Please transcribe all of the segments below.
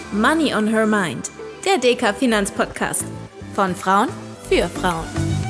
Money on Her Mind, der DK Finanzpodcast von Frauen für Frauen.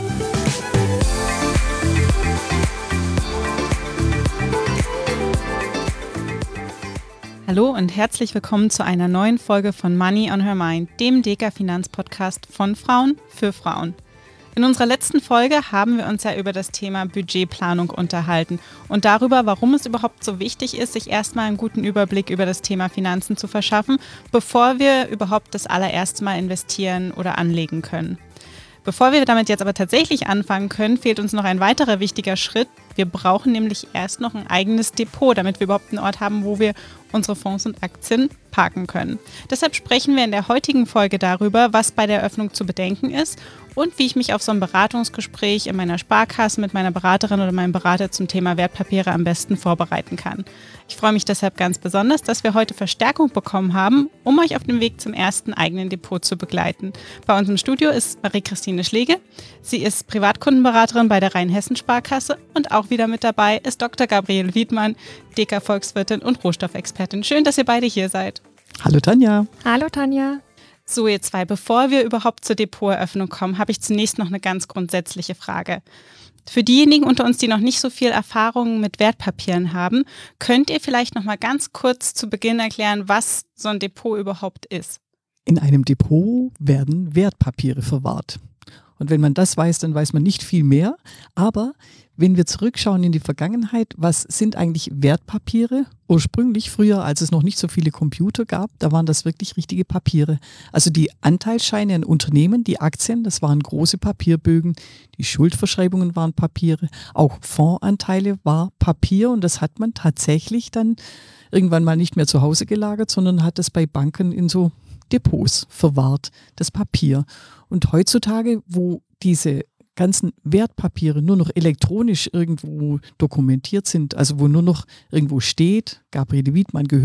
Hallo und herzlich willkommen zu einer neuen Folge von Money on Her Mind, dem DK Finanzpodcast von Frauen für Frauen. In unserer letzten Folge haben wir uns ja über das Thema Budgetplanung unterhalten und darüber, warum es überhaupt so wichtig ist, sich erstmal einen guten Überblick über das Thema Finanzen zu verschaffen, bevor wir überhaupt das allererste Mal investieren oder anlegen können. Bevor wir damit jetzt aber tatsächlich anfangen können, fehlt uns noch ein weiterer wichtiger Schritt. Wir brauchen nämlich erst noch ein eigenes Depot, damit wir überhaupt einen Ort haben, wo wir unsere Fonds und Aktien parken können. Deshalb sprechen wir in der heutigen Folge darüber, was bei der Eröffnung zu bedenken ist und wie ich mich auf so ein Beratungsgespräch in meiner Sparkasse mit meiner Beraterin oder meinem Berater zum Thema Wertpapiere am besten vorbereiten kann. Ich freue mich deshalb ganz besonders, dass wir heute Verstärkung bekommen haben, um euch auf dem Weg zum ersten eigenen Depot zu begleiten. Bei uns im Studio ist Marie-Christine Schlegel. Sie ist Privatkundenberaterin bei der Rheinhessen-Sparkasse und auch wieder mit dabei ist Dr. Gabriele Wiedmann, DK-Volkswirtin und Rohstoffexpertin. Schön, dass ihr beide hier seid. Hallo Tanja. Hallo Tanja. So, ihr zwei, bevor wir überhaupt zur Depoteröffnung kommen, habe ich zunächst noch eine ganz grundsätzliche Frage. Für diejenigen unter uns, die noch nicht so viel Erfahrung mit Wertpapieren haben, könnt ihr vielleicht noch mal ganz kurz zu Beginn erklären, was so ein Depot überhaupt ist? In einem Depot werden Wertpapiere verwahrt. Und wenn man das weiß, dann weiß man nicht viel mehr. Aber wenn wir zurückschauen in die Vergangenheit, was sind eigentlich Wertpapiere? Ursprünglich, früher, als es noch nicht so viele Computer gab, da waren das wirklich richtige Papiere. Also die Anteilsscheine an Unternehmen, die Aktien, das waren große Papierbögen. Die Schuldverschreibungen waren Papiere. Auch Fondsanteile war Papier. Und das hat man tatsächlich dann irgendwann mal nicht mehr zu Hause gelagert, sondern hat es bei Banken in so Depots verwahrt, das Papier. Und heutzutage, wo diese ganzen Wertpapiere nur noch elektronisch irgendwo dokumentiert sind, also wo nur noch irgendwo steht, Gabriele Wiedmann gehört, ..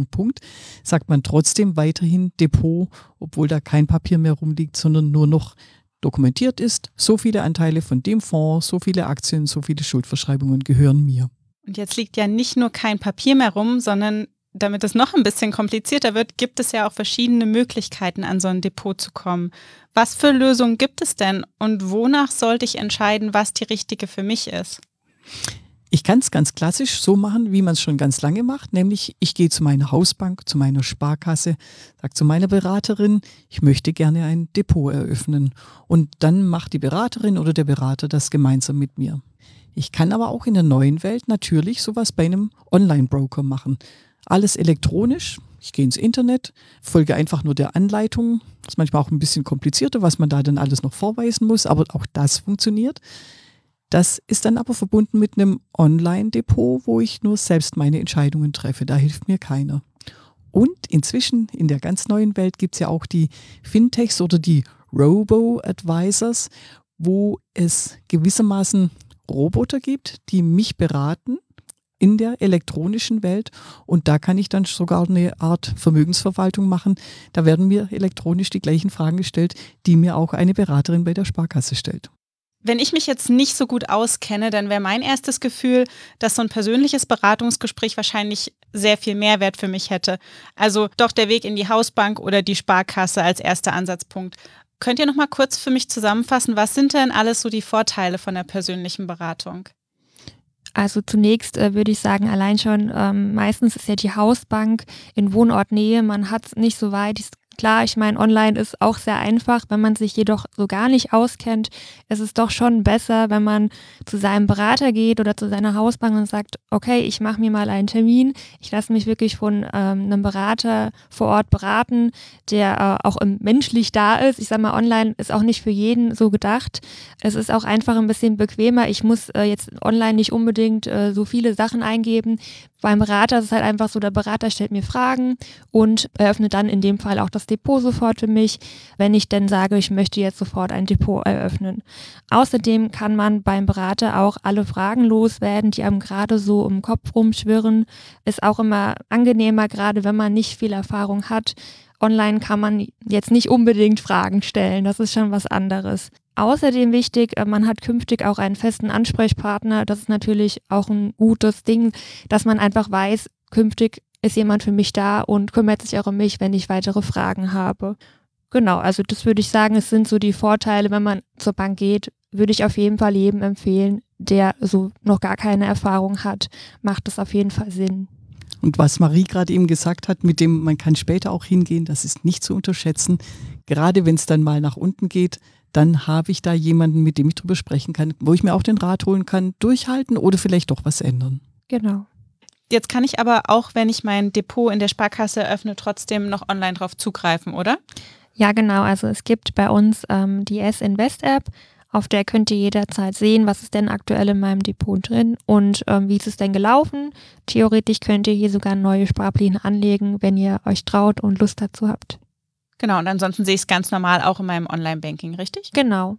sagt man trotzdem weiterhin Depot, obwohl da kein Papier mehr rumliegt, sondern nur noch dokumentiert ist. So viele Anteile von dem Fonds, so viele Aktien, so viele Schuldverschreibungen gehören mir. Und jetzt liegt ja nicht nur kein Papier mehr rum, sondern damit es noch ein bisschen komplizierter wird, gibt es ja auch verschiedene Möglichkeiten, an so ein Depot zu kommen. Was für Lösungen gibt es denn und wonach sollte ich entscheiden, was die richtige für mich ist? Ich kann es ganz klassisch so machen, wie man es schon ganz lange macht, nämlich ich gehe zu meiner Hausbank, zu meiner Sparkasse, sage zu meiner Beraterin, ich möchte gerne ein Depot eröffnen und dann macht die Beraterin oder der Berater das gemeinsam mit mir. Ich kann aber auch in der neuen Welt natürlich sowas bei einem Online-Broker machen. Alles elektronisch. Ich gehe ins Internet, folge einfach nur der Anleitung. Das ist manchmal auch ein bisschen komplizierter, was man da dann alles noch vorweisen muss, aber auch das funktioniert. Das ist dann aber verbunden mit einem Online-Depot, wo ich nur selbst meine Entscheidungen treffe. Da hilft mir keiner. Und inzwischen in der ganz neuen Welt gibt es ja auch die Fintechs oder die Robo-Advisors, wo es gewissermaßen Roboter gibt, die mich beraten in der elektronischen Welt und da kann ich dann sogar eine Art Vermögensverwaltung machen. Da werden mir elektronisch die gleichen Fragen gestellt, die mir auch eine Beraterin bei der Sparkasse stellt. Wenn ich mich jetzt nicht so gut auskenne, dann wäre mein erstes Gefühl, dass so ein persönliches Beratungsgespräch wahrscheinlich sehr viel Mehrwert für mich hätte. Also doch der Weg in die Hausbank oder die Sparkasse als erster Ansatzpunkt. Könnt ihr noch mal kurz für mich zusammenfassen, was sind denn alles so die Vorteile von der persönlichen Beratung? Also zunächst würde ich sagen, allein schon meistens ist ja die Hausbank in Wohnortnähe, man hat es nicht so weit. Klar, ich meine, online ist auch sehr einfach, wenn man sich jedoch so gar nicht auskennt. Es ist doch schon besser, wenn man zu seinem Berater geht oder zu seiner Hausbank und sagt, okay, ich mache mir mal einen Termin, ich lasse mich wirklich von einem Berater vor Ort beraten, der auch menschlich da ist. Ich sage mal, online ist auch nicht für jeden so gedacht. Es ist auch einfach ein bisschen bequemer. Ich muss jetzt online nicht unbedingt so viele Sachen eingeben. Beim Berater ist es halt einfach so, der Berater stellt mir Fragen und eröffnet dann in dem Fall auch das Depot sofort für mich, wenn ich denn sage, ich möchte jetzt sofort ein Depot eröffnen. Außerdem kann man beim Berater auch alle Fragen loswerden, die einem gerade so im Kopf rumschwirren. Ist auch immer angenehmer, gerade wenn man nicht viel Erfahrung hat. Online kann man jetzt nicht unbedingt Fragen stellen, das ist schon was anderes. Außerdem wichtig, man hat künftig auch einen festen Ansprechpartner. Das ist natürlich auch ein gutes Ding, dass man einfach weiß, künftig ist jemand für mich da und kümmert sich auch um mich, wenn ich weitere Fragen habe. Genau, also das würde ich sagen, es sind so die Vorteile, wenn man zur Bank geht, würde ich auf jeden Fall jedem empfehlen, der so noch gar keine Erfahrung hat, macht das auf jeden Fall Sinn. Und was Marie gerade eben gesagt hat, mit dem man kann später auch hingehen, das ist nicht zu unterschätzen. Gerade wenn es dann mal nach unten geht, dann habe ich da jemanden, mit dem ich drüber sprechen kann, wo ich mir auch den Rat holen kann, durchhalten oder vielleicht doch was ändern. Genau. Jetzt kann ich aber auch, wenn ich mein Depot in der Sparkasse eröffne, trotzdem noch online drauf zugreifen, oder? Ja, genau. Also es gibt bei uns die S-Invest-App, auf der könnt ihr jederzeit sehen, was ist denn aktuell in meinem Depot drin und wie ist es denn gelaufen. Theoretisch könnt ihr hier sogar neue Sparpläne anlegen, wenn ihr euch traut und Lust dazu habt. Genau, und ansonsten sehe ich es ganz normal auch in meinem Online-Banking, richtig? Genau.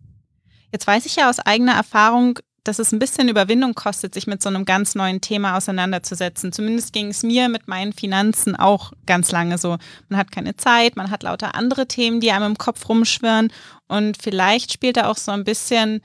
Jetzt weiß ich ja aus eigener Erfahrung, dass es ein bisschen Überwindung kostet, sich mit so einem ganz neuen Thema auseinanderzusetzen. Zumindest ging es mir mit meinen Finanzen auch ganz lange so. Man hat keine Zeit, man hat lauter andere Themen, die einem im Kopf rumschwirren und vielleicht spielt da auch so ein bisschen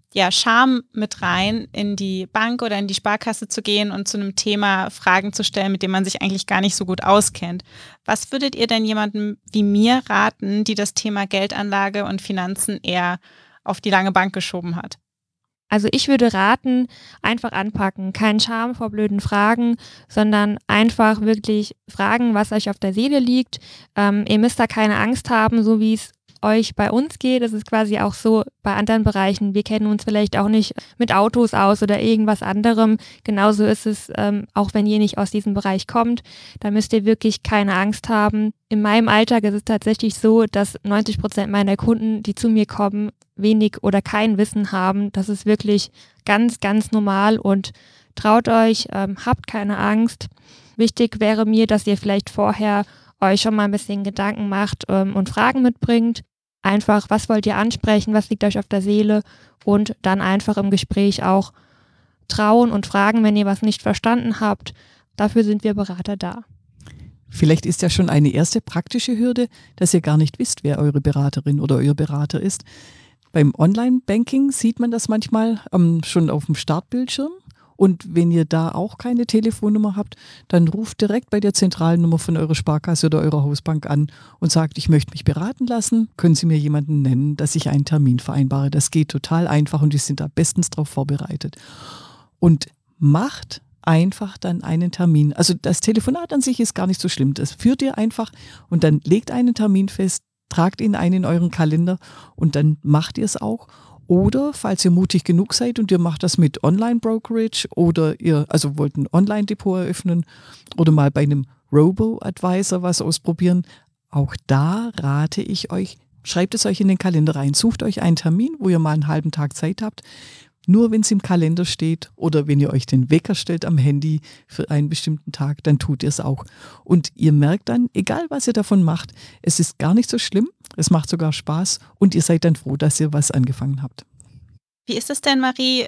Scham mit rein, in die Bank oder in die Sparkasse zu gehen und zu einem Thema Fragen zu stellen, mit dem man sich eigentlich gar nicht so gut auskennt. Was würdet ihr denn jemandem wie mir raten, die das Thema Geldanlage und Finanzen eher auf die lange Bank geschoben hat? Also ich würde raten, einfach anpacken. Kein Scham vor blöden Fragen, sondern einfach wirklich fragen, was euch auf der Seele liegt. Ihr müsst da keine Angst haben, so wie es euch bei uns geht. Das ist quasi auch so bei anderen Bereichen. Wir kennen uns vielleicht auch nicht mit Autos aus oder irgendwas anderem. Genauso ist es, auch wenn ihr nicht aus diesem Bereich kommt. Da müsst ihr wirklich keine Angst haben. In meinem Alltag ist es tatsächlich so, dass 90% meiner Kunden, die zu mir kommen, wenig oder kein Wissen haben. Das ist wirklich ganz, ganz normal und traut euch, habt keine Angst. Wichtig wäre mir, dass ihr vielleicht vorher euch schon mal ein bisschen Gedanken macht und Fragen mitbringt. Einfach, was wollt ihr ansprechen, was liegt euch auf der Seele und dann einfach im Gespräch auch trauen und fragen, wenn ihr was nicht verstanden habt. Dafür sind wir Berater da. Vielleicht ist ja schon eine erste praktische Hürde, dass ihr gar nicht wisst, wer eure Beraterin oder euer Berater ist. Beim Online-Banking sieht man das manchmal schon auf dem Startbildschirm. Und wenn ihr da auch keine Telefonnummer habt, dann ruft direkt bei der Zentralnummer von eurer Sparkasse oder eurer Hausbank an und sagt, ich möchte mich beraten lassen. Können Sie mir jemanden nennen, dass ich einen Termin vereinbare? Das geht total einfach und die sind da bestens darauf vorbereitet. Und macht einfach dann einen Termin. Also das Telefonat an sich ist gar nicht so schlimm. Das führt ihr einfach und dann legt einen Termin fest, tragt ihn ein in euren Kalender und dann macht ihr es auch. Oder falls ihr mutig genug seid und ihr macht das mit Online-Brokerage oder ihr wollt ein Online-Depot eröffnen oder mal bei einem Robo-Advisor was ausprobieren, auch da rate ich euch, schreibt es euch in den Kalender rein, sucht euch einen Termin, wo ihr mal einen halben Tag Zeit habt. Nur wenn es im Kalender steht oder wenn ihr euch den Wecker stellt am Handy für einen bestimmten Tag, dann tut ihr es auch. Und ihr merkt dann, egal was ihr davon macht, es ist gar nicht so schlimm, es macht sogar Spaß und ihr seid dann froh, dass ihr was angefangen habt. Wie ist es denn, Marie,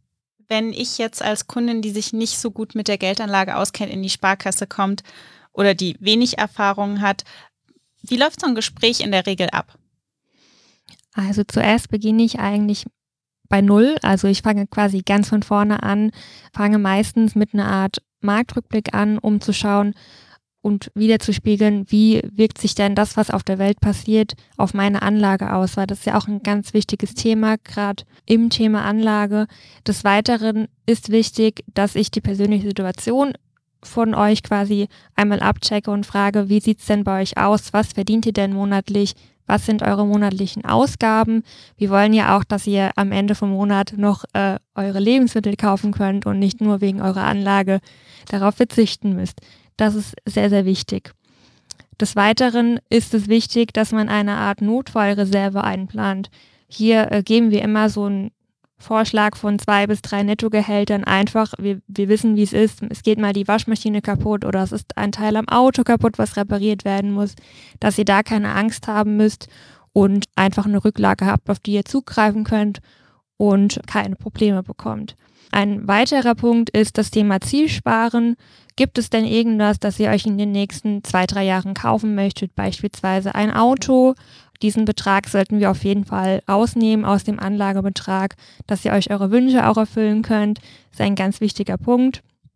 wenn ich jetzt als Kundin, die sich nicht so gut mit der Geldanlage auskennt, in die Sparkasse kommt oder die wenig Erfahrung hat? Wie läuft so ein Gespräch in der Regel ab? Also zuerst beginne ich eigentlich bei Null, also ich fange quasi ganz von vorne an, fange meistens mit einer Art Marktrückblick an, um zu schauen und wiederzuspiegeln, wie wirkt sich denn das, was auf der Welt passiert, auf meine Anlage aus, weil das ist ja auch ein ganz wichtiges Thema, gerade im Thema Anlage. Des Weiteren ist wichtig, dass ich die persönliche Situation von euch quasi einmal abchecke und frage, wie sieht es denn bei euch aus, was verdient ihr denn monatlich, was sind eure monatlichen Ausgaben? Wir wollen ja auch, dass ihr am Ende vom Monat noch eure Lebensmittel kaufen könnt und nicht nur wegen eurer Anlage darauf verzichten müsst. Das ist sehr, sehr wichtig. Des Weiteren ist es wichtig, dass man eine Art Notfallreserve einplant. Hier geben wir immer so einen Vorschlag von 2 bis 3 Nettogehältern einfach. Wir wissen, wie es ist. Es geht mal die Waschmaschine kaputt oder es ist ein Teil am Auto kaputt, was repariert werden muss, dass ihr da keine Angst haben müsst und einfach eine Rücklage habt, auf die ihr zugreifen könnt und keine Probleme bekommt. Ein weiterer Punkt ist das Thema Zielsparen. Gibt es denn irgendwas, das ihr euch in den nächsten 2-3 Jahren kaufen möchtet, beispielsweise ein Auto? Diesen Betrag sollten wir auf jeden Fall rausnehmen aus dem Anlagebetrag, dass ihr euch eure Wünsche auch erfüllen könnt. Das ist ein ganz wichtiger Punkt.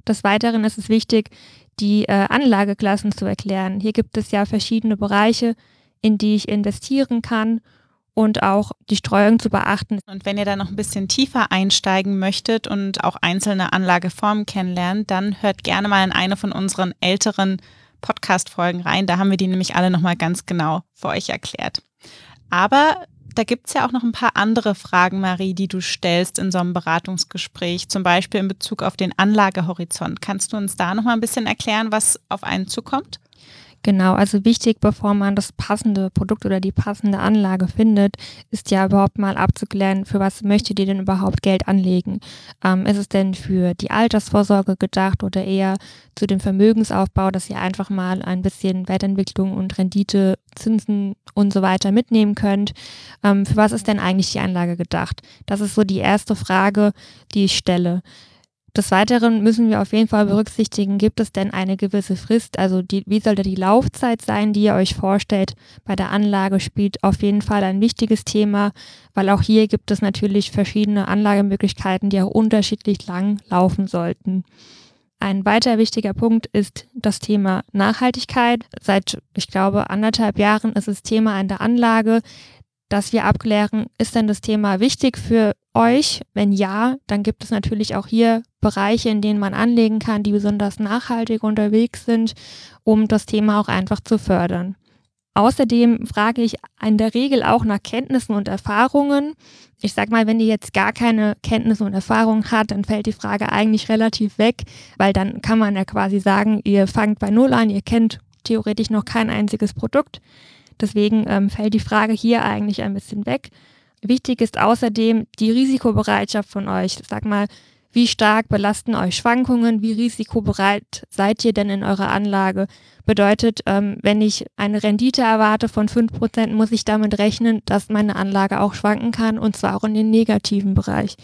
Des Weiteren ist es wichtig, die Anlageklassen zu erklären. Hier gibt es ja verschiedene Bereiche, in die ich investieren kann und auch die Streuung zu beachten. Und wenn ihr da noch ein bisschen tiefer einsteigen möchtet und auch einzelne Anlageformen kennenlernt, dann hört gerne mal in eine von unseren älteren Podcast-Folgen rein. Da haben wir die nämlich alle nochmal ganz genau für euch erklärt. Aber da gibt es ja auch noch ein paar andere Fragen, Marie, die du stellst in so einem Beratungsgespräch, zum Beispiel in Bezug auf den Anlagehorizont. Kannst du uns da nochmal ein bisschen erklären, was auf einen zukommt? Genau, also wichtig, bevor man das passende Produkt oder die passende Anlage findet, ist ja überhaupt mal abzuklären, für was möchtet ihr denn überhaupt Geld anlegen? Ist es denn für die Altersvorsorge gedacht oder eher zu dem Vermögensaufbau, dass ihr einfach mal ein bisschen Wertentwicklung und Rendite, Zinsen und so weiter mitnehmen könnt? Für was ist denn eigentlich die Anlage gedacht? Das ist so die erste Frage, die ich stelle. Des Weiteren müssen wir auf jeden Fall berücksichtigen, gibt es denn eine gewisse Frist, also wie sollte die Laufzeit sein, die ihr euch vorstellt? Bei der Anlage spielt auf jeden Fall ein wichtiges Thema, weil auch hier gibt es natürlich verschiedene Anlagemöglichkeiten, die auch unterschiedlich lang laufen sollten. Ein weiter wichtiger Punkt ist das Thema Nachhaltigkeit. Seit, ich glaube, 1,5 Jahren ist es Thema in der Anlage, dass wir abklären, ist denn das Thema wichtig für euch? Wenn ja, dann gibt es natürlich auch hier Bereiche, in denen man anlegen kann, die besonders nachhaltig unterwegs sind, um das Thema auch einfach zu fördern. Außerdem frage ich in der Regel auch nach Kenntnissen und Erfahrungen. Ich sag mal, wenn ihr jetzt gar keine Kenntnisse und Erfahrungen habt, dann fällt die Frage eigentlich relativ weg, weil dann kann man ja quasi sagen, ihr fangt bei Null an, ihr kennt theoretisch noch kein einziges Produkt. Deswegen fällt die Frage hier eigentlich ein bisschen weg. Wichtig ist außerdem die Risikobereitschaft von euch. Sag mal, wie stark belasten euch Schwankungen? Wie risikobereit seid ihr denn in eurer Anlage? Bedeutet, wenn ich eine Rendite erwarte von 5%, muss ich damit rechnen, dass meine Anlage auch schwanken kann, und zwar auch in den negativen Bereich.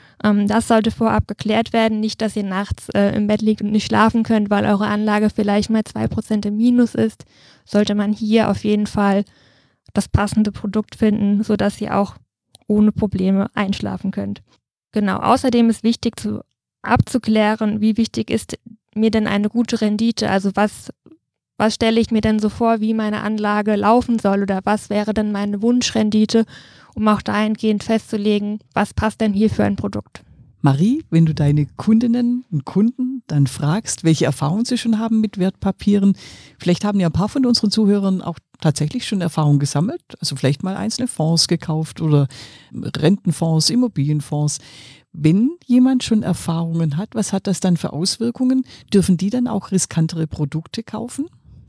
Das sollte vorab geklärt werden, nicht, dass ihr nachts im Bett liegt und nicht schlafen könnt, weil eure Anlage vielleicht mal 2% im Minus ist. Sollte man hier auf jeden Fall das passende Produkt finden, sodass ihr auch ohne Probleme einschlafen könnt. Genau, außerdem ist wichtig abzuklären, wie wichtig ist mir denn eine gute Rendite, also was stelle ich mir denn so vor, wie meine Anlage laufen soll oder was wäre denn meine Wunschrendite, um auch dahingehend festzulegen, was passt denn hier für ein Produkt. Marie, wenn du deine Kundinnen und Kunden dann fragst, welche Erfahrungen sie schon haben mit Wertpapieren, vielleicht haben ja ein paar von unseren Zuhörern auch tatsächlich schon Erfahrungen gesammelt, also vielleicht mal einzelne Fonds gekauft oder Rentenfonds, Immobilienfonds. Wenn jemand schon Erfahrungen hat, was hat das dann für Auswirkungen? Dürfen die dann auch riskantere Produkte kaufen?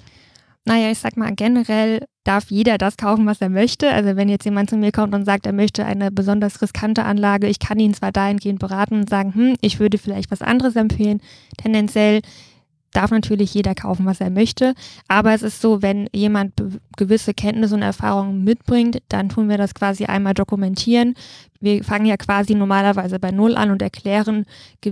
Naja, ich sag mal, generell darf jeder das kaufen, was er möchte. Also wenn jetzt jemand zu mir kommt und sagt, er möchte eine besonders riskante Anlage, ich kann ihn zwar dahingehend beraten und sagen, ich würde vielleicht was anderes empfehlen. Tendenziell darf natürlich jeder kaufen, was er möchte. Aber es ist so, wenn jemand gewisse Kenntnisse und Erfahrungen mitbringt, dann tun wir das quasi einmal dokumentieren. Wir fangen ja quasi normalerweise bei Null an und erklären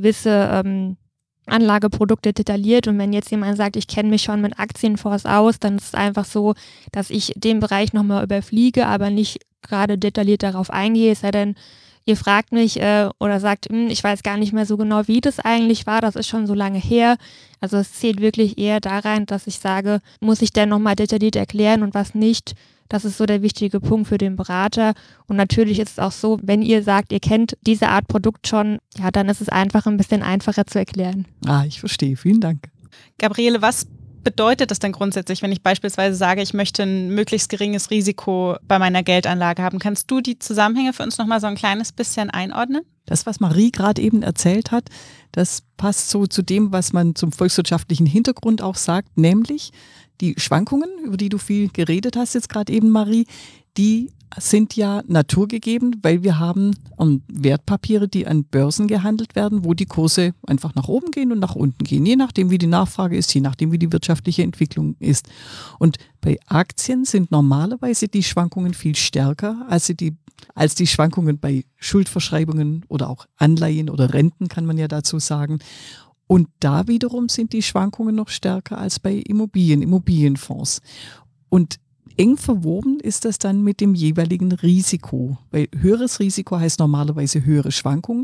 gewisse Anlageprodukte detailliert, und wenn jetzt jemand sagt, ich kenne mich schon mit Aktienfonds aus, dann ist es einfach so, dass ich den Bereich nochmal überfliege, aber nicht gerade detailliert darauf eingehe, es sei denn, ihr fragt mich oder sagt, ich weiß gar nicht mehr so genau, wie das eigentlich war, das ist schon so lange her. Also es zählt wirklich eher da rein, dass ich sage, muss ich denn nochmal detailliert erklären und was nicht. Das ist so der wichtige Punkt für den Berater. Und natürlich ist es auch so, wenn ihr sagt, ihr kennt diese Art Produkt schon, ja, dann ist es einfach ein bisschen einfacher zu erklären. Ich verstehe. Vielen Dank. Gabriele, was bedeutet das denn grundsätzlich, wenn ich beispielsweise sage, ich möchte ein möglichst geringes Risiko bei meiner Geldanlage haben? Kannst du die Zusammenhänge für uns nochmal so ein kleines bisschen einordnen? Das, was Marie gerade eben erzählt hat, das passt so zu dem, was man zum volkswirtschaftlichen Hintergrund auch sagt, nämlich die Schwankungen, über die du viel geredet hast jetzt gerade eben, Marie, die sind ja naturgegeben, weil wir haben Wertpapiere, die an Börsen gehandelt werden, wo die Kurse einfach nach oben gehen und nach unten gehen, je nachdem wie die Nachfrage ist, je nachdem wie die wirtschaftliche Entwicklung ist. Und bei Aktien sind normalerweise die Schwankungen viel stärker als die Schwankungen bei Schuldverschreibungen oder auch Anleihen oder Renten, kann man ja dazu sagen. Und da wiederum sind die Schwankungen noch stärker als bei Immobilienfonds. Und eng verwoben ist das dann mit dem jeweiligen Risiko, weil höheres Risiko heißt normalerweise höhere Schwankungen,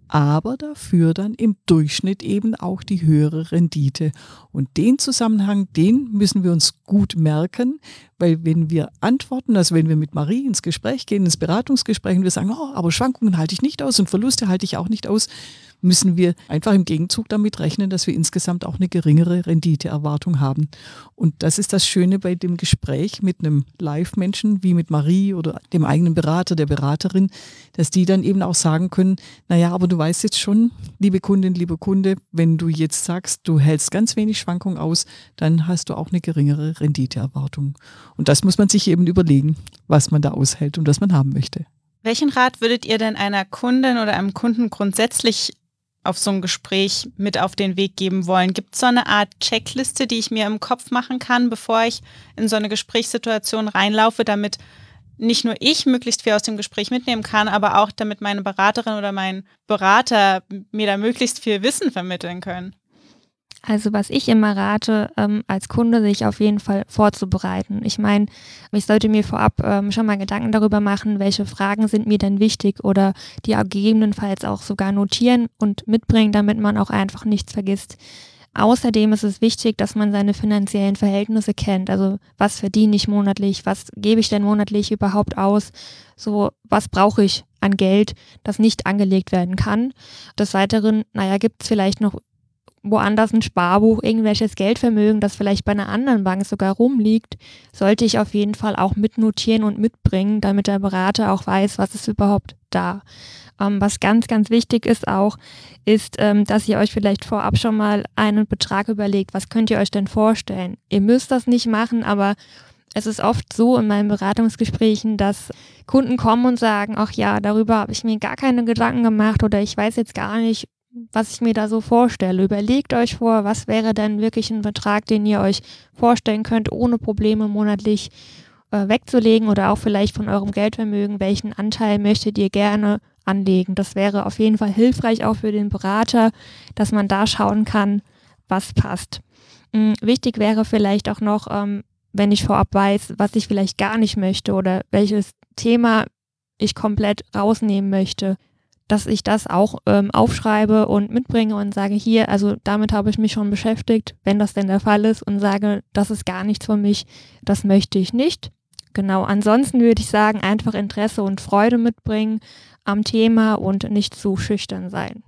aber dafür dann im Durchschnitt eben auch die höhere Rendite. Und den Zusammenhang, den müssen wir uns gut merken, weil wenn wir antworten, also wenn wir mit Marie ins Gespräch gehen, ins Beratungsgespräch und wir sagen, oh, aber Schwankungen halte ich nicht aus und Verluste halte ich auch nicht aus, müssen wir einfach im Gegenzug damit rechnen, dass wir insgesamt auch eine geringere Renditeerwartung haben. Und das ist das Schöne bei dem Gespräch mit einem Live-Menschen wie mit Marie oder dem eigenen Berater, der Beraterin, dass die dann eben auch sagen können, naja, aber du weißt jetzt schon, liebe Kundin, lieber Kunde, wenn du jetzt sagst, du hältst ganz wenig Schwankung aus, dann hast du auch eine geringere Renditeerwartung. Und das muss man sich eben überlegen, was man da aushält und was man haben möchte. Welchen Rat würdet ihr denn einer Kundin oder einem Kunden grundsätzlich auf so ein Gespräch mit auf den Weg geben wollen? Gibt es so eine Art Checkliste, die ich mir im Kopf machen kann, bevor ich in so eine Gesprächssituation reinlaufe, damit nicht nur ich möglichst viel aus dem Gespräch mitnehmen kann, aber auch damit meine Beraterin oder mein Berater mir da möglichst viel Wissen vermitteln können? Also was ich immer rate, als Kunde sich auf jeden Fall vorzubereiten. Ich meine, ich sollte mir vorab schon mal Gedanken darüber machen, welche Fragen sind mir denn wichtig oder die gegebenenfalls auch sogar notieren und mitbringen, damit man auch einfach nichts vergisst. Außerdem ist es wichtig, dass man seine finanziellen Verhältnisse kennt. Also was verdiene ich monatlich, was gebe ich denn monatlich überhaupt aus, so was brauche ich an Geld, das nicht angelegt werden kann. Des Weiteren, gibt es vielleicht noch woanders ein Sparbuch, irgendwelches Geldvermögen, das vielleicht bei einer anderen Bank sogar rumliegt, sollte ich auf jeden Fall auch mitnotieren und mitbringen, damit der Berater auch weiß, was ist überhaupt da. Was ganz, ganz wichtig ist auch, ist, dass ihr euch vielleicht vorab schon mal einen Betrag überlegt, was könnt ihr euch denn vorstellen? Ihr müsst das nicht machen, aber es ist oft so in meinen Beratungsgesprächen, dass Kunden kommen und sagen, ach ja, darüber habe ich mir gar keine Gedanken gemacht oder ich weiß jetzt gar nicht, was ich mir da so vorstelle. Überlegt euch vor, was wäre denn wirklich ein Betrag, den ihr euch vorstellen könnt, ohne Probleme monatlich wegzulegen oder auch vielleicht von eurem Geldvermögen, welchen Anteil möchtet ihr gerne anlegen. Das wäre auf jeden Fall hilfreich auch für den Berater, dass man da schauen kann, was passt. Wichtig wäre vielleicht auch noch, wenn ich vorab weiß, was ich vielleicht gar nicht möchte oder welches Thema ich komplett rausnehmen möchte, dass ich das auch aufschreibe und mitbringe und sage, hier, also damit habe ich mich schon beschäftigt, wenn das denn der Fall ist, und sage, das ist gar nichts für mich, das möchte ich nicht. Genau, ansonsten würde ich sagen, einfach Interesse und Freude mitbringen am Thema und nicht zu schüchtern sein.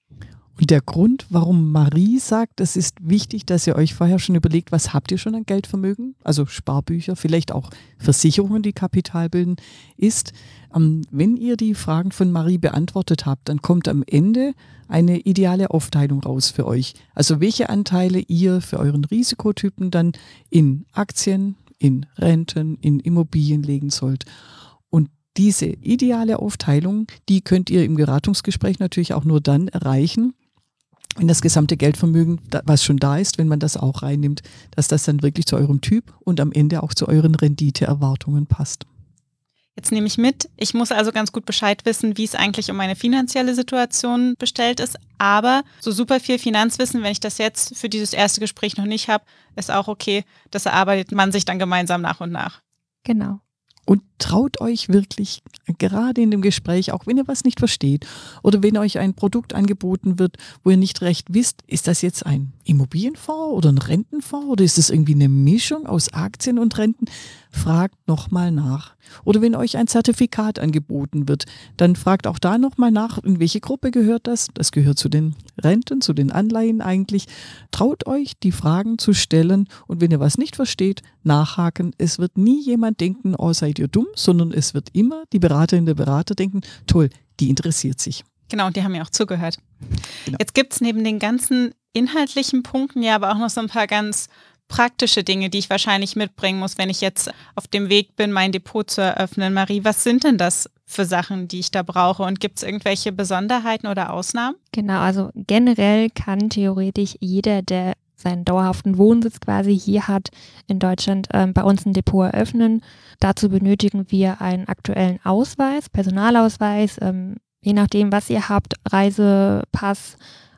Und der Grund, warum Marie sagt, es ist wichtig, dass ihr euch vorher schon überlegt, was habt ihr schon an Geldvermögen, also Sparbücher, vielleicht auch Versicherungen, die Kapital bilden, ist, wenn ihr die Fragen von Marie beantwortet habt, dann kommt am Ende eine ideale Aufteilung raus für euch. Also welche Anteile ihr für euren Risikotypen dann in Aktien, in Renten, in Immobilien legen sollt. Und diese ideale Aufteilung, die könnt ihr im Beratungsgespräch natürlich auch nur dann erreichen, wenn das gesamte Geldvermögen, was schon da ist, wenn man das auch reinnimmt, dass das dann wirklich zu eurem Typ und am Ende auch zu euren Renditeerwartungen passt. Jetzt nehme ich mit, ich muss also ganz gut Bescheid wissen, wie es eigentlich um meine finanzielle Situation bestellt ist, aber so super viel Finanzwissen, wenn ich das jetzt für dieses erste Gespräch noch nicht habe, ist auch okay, das erarbeitet man sich dann gemeinsam nach und nach. Genau. Und traut euch wirklich, gerade in dem Gespräch, auch wenn ihr was nicht versteht oder wenn euch ein Produkt angeboten wird, wo ihr nicht recht wisst, ist das jetzt ein Immobilienfonds oder ein Rentenfonds oder ist das irgendwie eine Mischung aus Aktien und Renten? Fragt nochmal nach. Oder wenn euch ein Zertifikat angeboten wird, dann fragt auch da nochmal nach, in welche Gruppe gehört das? Das gehört zu den Renten, zu den Anleihen eigentlich. Traut euch, die Fragen zu stellen und wenn ihr was nicht versteht, nachhaken. Es wird nie jemand denken, oh, seid ihr dumm, sondern es wird immer die Beraterin, der Berater denken, toll, die interessiert sich. Genau, und die haben ja auch zugehört. Genau. Jetzt gibt es neben den ganzen inhaltlichen Punkten ja aber auch noch so ein paar ganz praktische Dinge, die ich wahrscheinlich mitbringen muss, wenn ich jetzt auf dem Weg bin, mein Depot zu eröffnen. Marie, was sind denn das für Sachen, die ich da brauche? Und gibt es irgendwelche Besonderheiten oder Ausnahmen? Genau, also generell kann theoretisch jeder, der seinen dauerhaften Wohnsitz quasi hier hat, in Deutschland bei uns ein Depot eröffnen. Dazu benötigen wir einen aktuellen Ausweis, Personalausweis, je nachdem, was ihr habt, Reisepass,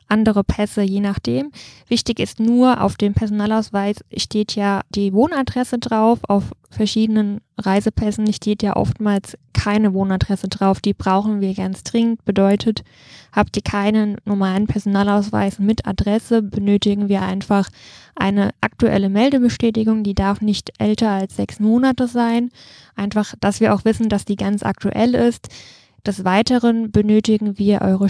andere Pässe, je nachdem. Wichtig ist nur, auf dem Personalausweis steht ja die Wohnadresse drauf, auf verschiedenen Reisepässen steht ja oftmals keine Wohnadresse drauf, die brauchen wir ganz dringend, bedeutet, habt ihr keinen normalen Personalausweis mit Adresse, benötigen wir einfach eine aktuelle Meldebestätigung, die darf nicht älter als 6 Monate sein, einfach, dass wir auch wissen, dass die ganz aktuell ist. Des Weiteren benötigen wir eure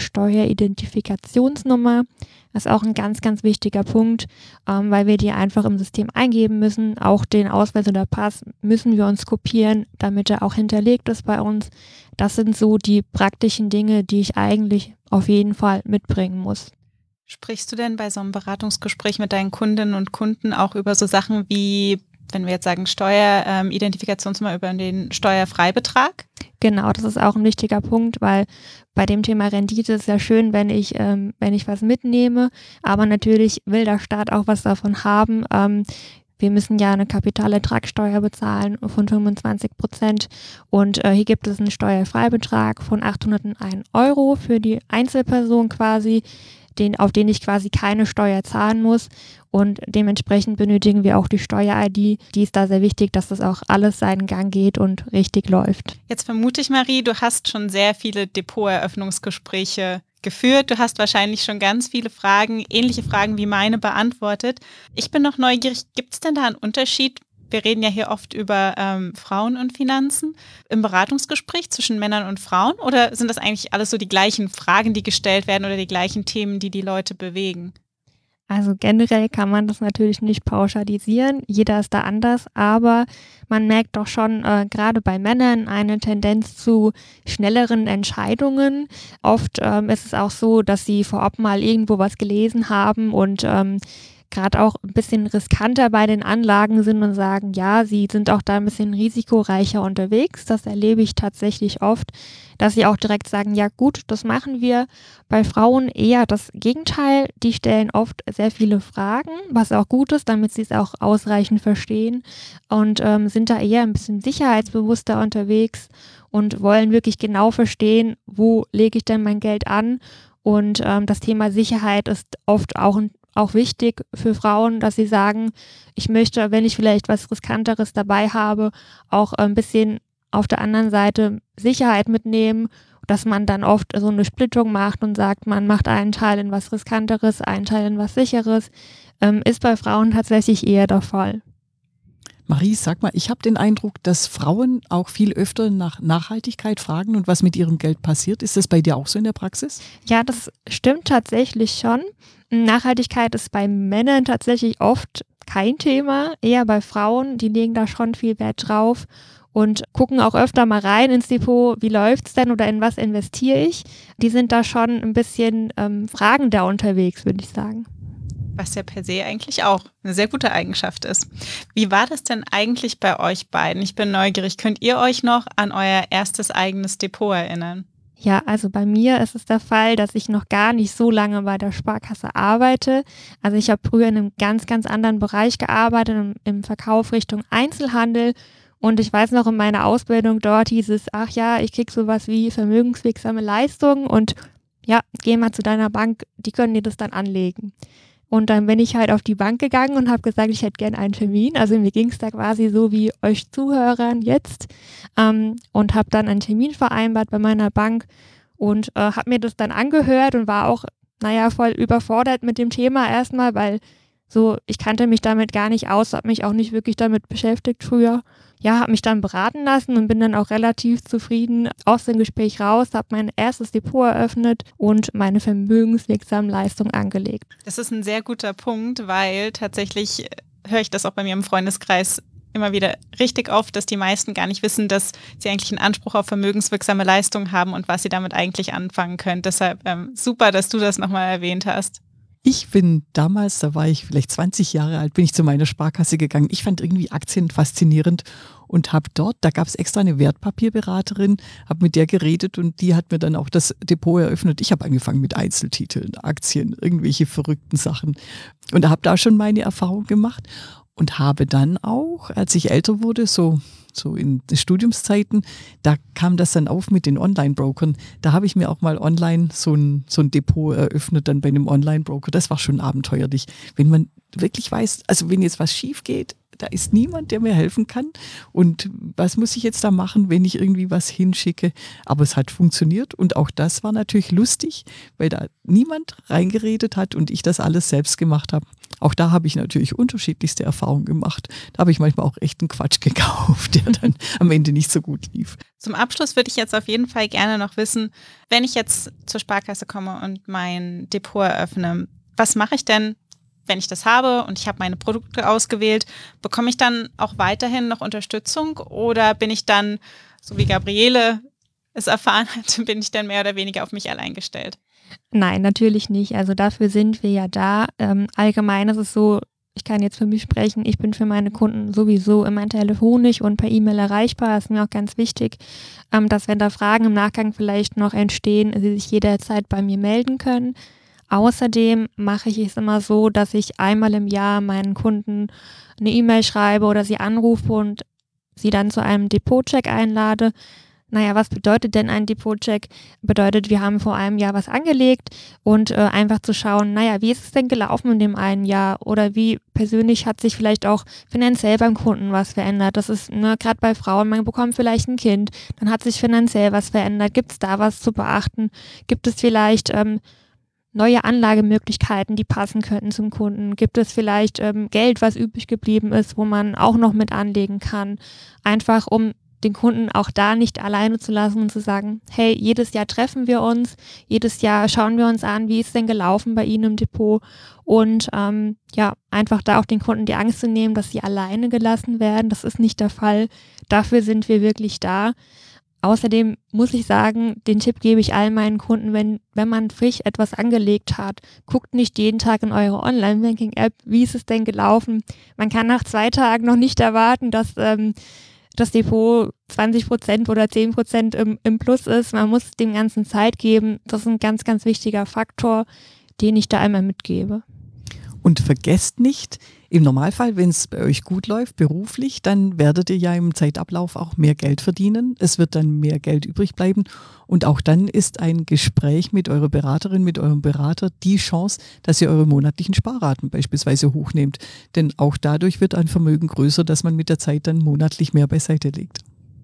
Steueridentifikationsnummer. Das ist auch ein ganz, ganz wichtiger Punkt, weil wir die einfach im System eingeben müssen. Auch den Ausweis oder Pass müssen wir uns kopieren, damit er auch hinterlegt ist bei uns. Das sind so die praktischen Dinge, die ich eigentlich auf jeden Fall mitbringen muss. Sprichst du denn bei so einem Beratungsgespräch mit deinen Kundinnen und Kunden auch über so Sachen wie, wenn wir jetzt sagen Steueridentifikationsnummer, über den Steuerfreibetrag? Genau, das ist auch ein wichtiger Punkt, weil bei dem Thema Rendite ist ja schön, wenn ich was mitnehme, aber natürlich will der Staat auch was davon haben. Wir müssen ja eine Kapitalertragssteuer bezahlen von 25% und hier gibt es einen Steuerfreibetrag von 801 € für die Einzelperson quasi, auf den ich quasi keine Steuer zahlen muss und dementsprechend benötigen wir auch die Steuer-ID. Die ist da sehr wichtig, dass das auch alles seinen Gang geht und richtig läuft. Jetzt vermute ich, Marie, du hast schon sehr viele Depoteröffnungsgespräche geführt. Du hast wahrscheinlich schon ganz viele Fragen, ähnliche Fragen wie meine, beantwortet. Ich bin noch neugierig, gibt es denn da einen Unterschied? Wir reden ja hier oft über Frauen und Finanzen im Beratungsgespräch zwischen Männern und Frauen, oder sind das eigentlich alles so die gleichen Fragen, die gestellt werden oder die gleichen Themen, die die Leute bewegen? Also generell kann man das natürlich nicht pauschalisieren, jeder ist da anders, aber man merkt doch schon gerade bei Männern eine Tendenz zu schnelleren Entscheidungen. Oft ist es auch so, dass sie vorab mal irgendwo was gelesen haben und gerade auch ein bisschen riskanter bei den Anlagen sind und sagen, ja, sie sind auch da ein bisschen risikoreicher unterwegs. Das erlebe ich tatsächlich oft, dass sie auch direkt sagen, ja gut, das machen wir. Bei Frauen eher das Gegenteil. Die stellen oft sehr viele Fragen, was auch gut ist, damit sie es auch ausreichend verstehen und sind da eher ein bisschen sicherheitsbewusster unterwegs und wollen wirklich genau verstehen, wo lege ich denn mein Geld an. Und das Thema Sicherheit ist oft auch wichtig für Frauen, dass sie sagen, ich möchte, wenn ich vielleicht was Riskanteres dabei habe, auch ein bisschen auf der anderen Seite Sicherheit mitnehmen, dass man dann oft so eine Splittung macht und sagt, man macht einen Teil in was Riskanteres, einen Teil in was Sicheres, ist bei Frauen tatsächlich eher der Fall. Marie, sag mal, ich habe den Eindruck, dass Frauen auch viel öfter nach Nachhaltigkeit fragen und was mit ihrem Geld passiert. Ist das bei dir auch so in der Praxis? Ja, das stimmt tatsächlich schon. Nachhaltigkeit ist bei Männern tatsächlich oft kein Thema, eher bei Frauen, die legen da schon viel Wert drauf und gucken auch öfter mal rein ins Depot, wie läuft's denn oder in was investiere ich. Die sind da schon ein bisschen fragender unterwegs, würde ich sagen. Was ja per se eigentlich auch eine sehr gute Eigenschaft ist. Wie war das denn eigentlich bei euch beiden? Ich bin neugierig. Könnt ihr euch noch an euer erstes eigenes Depot erinnern? Ja, also bei mir ist es der Fall, dass ich noch gar nicht so lange bei der Sparkasse arbeite. Also ich habe früher in einem ganz, ganz anderen Bereich gearbeitet, im Verkauf Richtung Einzelhandel. Und ich weiß noch, in meiner Ausbildung dort hieß es, ach ja, ich krieg sowas wie vermögenswirksame Leistungen und ja, geh mal zu deiner Bank, die können dir das dann anlegen. Und dann bin ich halt auf die Bank gegangen und habe gesagt, ich hätte gerne einen Termin. Also mir ging es da quasi so wie euch Zuhörern jetzt und habe dann einen Termin vereinbart bei meiner Bank und habe mir das dann angehört und war auch, voll überfordert mit dem Thema erstmal, weil so, ich kannte mich damit gar nicht aus, habe mich auch nicht wirklich damit beschäftigt früher. Ja, habe mich dann beraten lassen und bin dann auch relativ zufrieden aus dem Gespräch raus, habe mein erstes Depot eröffnet und meine vermögenswirksame Leistung angelegt. Das ist ein sehr guter Punkt, weil tatsächlich höre ich das auch bei mir im Freundeskreis immer wieder richtig oft, dass die meisten gar nicht wissen, dass sie eigentlich einen Anspruch auf vermögenswirksame Leistung haben und was sie damit eigentlich anfangen können. Deshalb super, dass du das nochmal erwähnt hast. Ich bin damals, da war ich vielleicht 20 Jahre alt, bin ich zu meiner Sparkasse gegangen. Ich fand irgendwie Aktien faszinierend und habe dort, da gab es extra eine Wertpapierberaterin, habe mit der geredet und die hat mir dann auch das Depot eröffnet. Ich habe angefangen mit Einzeltiteln, Aktien, irgendwelche verrückten Sachen und habe da schon meine Erfahrung gemacht. Und habe dann auch, als ich älter wurde, so in den Studiumszeiten, da kam das dann auf mit den Online-Brokern. Da habe ich mir auch mal online so ein Depot eröffnet, dann bei einem Online-Broker. Das war schon abenteuerlich. Wenn man wirklich weiß, also wenn jetzt was schief geht, da ist niemand, der mir helfen kann. Und was muss ich jetzt da machen, wenn ich irgendwie was hinschicke? Aber es hat funktioniert und auch das war natürlich lustig, weil da niemand reingeredet hat und ich das alles selbst gemacht habe. Auch da habe ich natürlich unterschiedlichste Erfahrungen gemacht. Da habe ich manchmal auch echt einen Quatsch gekauft, der dann am Ende nicht so gut lief. Zum Abschluss würde ich jetzt auf jeden Fall gerne noch wissen, wenn ich jetzt zur Sparkasse komme und mein Depot eröffne, was mache ich denn, wenn ich das habe und ich habe meine Produkte ausgewählt? Bekomme ich dann auch weiterhin noch Unterstützung oder bin ich dann, so wie Gabriele es erfahren hat, bin ich dann mehr oder weniger auf mich allein gestellt? Nein, natürlich nicht. Also dafür sind wir ja da. Allgemein ist es so, ich kann jetzt für mich sprechen, ich bin für meine Kunden sowieso immer telefonisch und per E-Mail erreichbar. Das ist mir auch ganz wichtig, dass wenn da Fragen im Nachgang vielleicht noch entstehen, sie sich jederzeit bei mir melden können. Außerdem mache ich es immer so, dass ich einmal im Jahr meinen Kunden eine E-Mail schreibe oder sie anrufe und sie dann zu einem Depotcheck einlade. Naja, was bedeutet denn ein Depotcheck? Bedeutet, wir haben vor einem Jahr was angelegt und einfach zu schauen, naja, wie ist es denn gelaufen in dem einen Jahr oder wie persönlich hat sich vielleicht auch finanziell beim Kunden was verändert. Das ist gerade bei Frauen, man bekommt vielleicht ein Kind, dann hat sich finanziell was verändert. Gibt es da was zu beachten? Gibt es vielleicht neue Anlagemöglichkeiten, die passen könnten zum Kunden? Gibt es vielleicht Geld, was übrig geblieben ist, wo man auch noch mit anlegen kann? Einfach um den Kunden auch da nicht alleine zu lassen und zu sagen, hey, jedes Jahr treffen wir uns, jedes Jahr schauen wir uns an, wie ist denn gelaufen bei Ihnen im Depot und einfach da auch den Kunden die Angst zu nehmen, dass sie alleine gelassen werden. Das ist nicht der Fall. Dafür sind wir wirklich da. Außerdem muss ich sagen, den Tipp gebe ich all meinen Kunden, wenn man frisch etwas angelegt hat, guckt nicht jeden Tag in eure Online-Banking-App, wie ist es denn gelaufen. Man kann nach 2 Tagen noch nicht erwarten, dass das Depot 20% oder 10% im Plus ist. Man muss dem Ganzen Zeit geben. Das ist ein ganz, ganz wichtiger Faktor, den ich da einmal mitgebe. Und vergesst nicht, im Normalfall, wenn es bei euch gut läuft, beruflich, dann werdet ihr ja im Zeitablauf auch mehr Geld verdienen. Es wird dann mehr Geld übrig bleiben. Und auch dann ist ein Gespräch mit eurer Beraterin, mit eurem Berater die Chance, dass ihr eure monatlichen Sparraten beispielsweise hochnehmt. Denn auch dadurch wird ein Vermögen größer, dass man mit der Zeit dann monatlich mehr beiseite legt.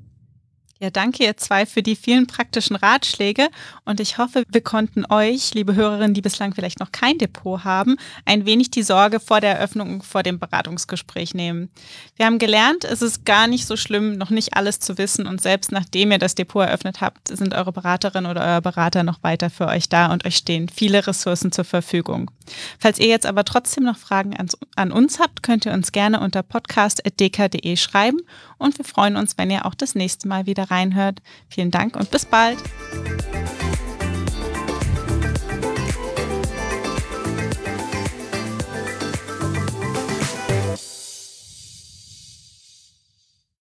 Ja, danke ihr zwei für die vielen praktischen Ratschläge und ich hoffe, wir konnten euch, liebe Hörerinnen, die bislang vielleicht noch kein Depot haben, ein wenig die Sorge vor der Eröffnung, vor dem Beratungsgespräch nehmen. Wir haben gelernt, es ist gar nicht so schlimm, noch nicht alles zu wissen und selbst nachdem ihr das Depot eröffnet habt, sind eure Beraterin oder euer Berater noch weiter für euch da und euch stehen viele Ressourcen zur Verfügung. Falls ihr jetzt aber trotzdem noch Fragen an uns habt, könnt ihr uns gerne unter podcast@deka.de schreiben und wir freuen uns, wenn ihr auch das nächste Mal wieder reinhört. Vielen Dank und bis bald.